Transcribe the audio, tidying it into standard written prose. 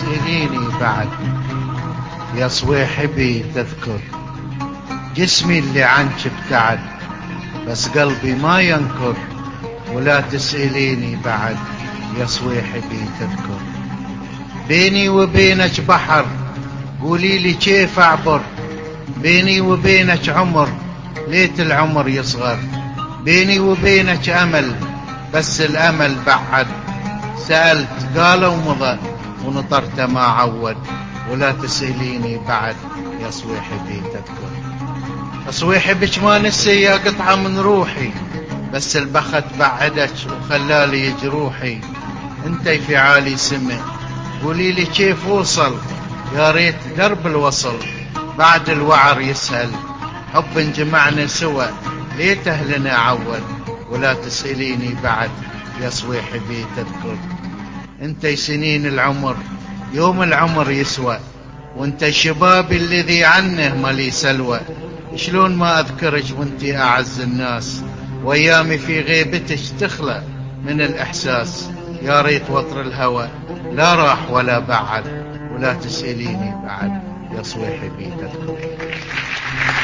تسأليني بعد يا صويحبي تذكر جسمي اللي عنك ابتعد بس قلبي ما ينكر ولا تسأليني بعد يا صويحبي تذكر. بيني وبينك بحر قولي لي كيف أعبر، بيني وبينك عمر ليت العمر يصغر، بيني وبينك أمل بس الأمل بعد، سألت قالوا مضى ونطرت ما عود ولا تسأليني بعد يا صويحبي تذكر. صويحبك ما نسي يا قطعة من روحي بس البخت بعدك وخلالي جروحي، انتي في عالي سمع قولي لي كيف وصل، يا ريت درب الوصل بعد الوعر يسهل، حب جمعنا سوا ليت أهلنا عود ولا تسأليني بعد يا صويحبي تذكر. انتي سنين العمر يوم العمر يسوى وانتي شباب الذي عنه مالي سلوى، شلون ما أذكرك وانتي أعز الناس وأيامي في غيبتك تخلى من الإحساس، يا ريت وطر الهوى لا راح ولا بعد ولا تسأليني بعد يا صويحبي تذكر.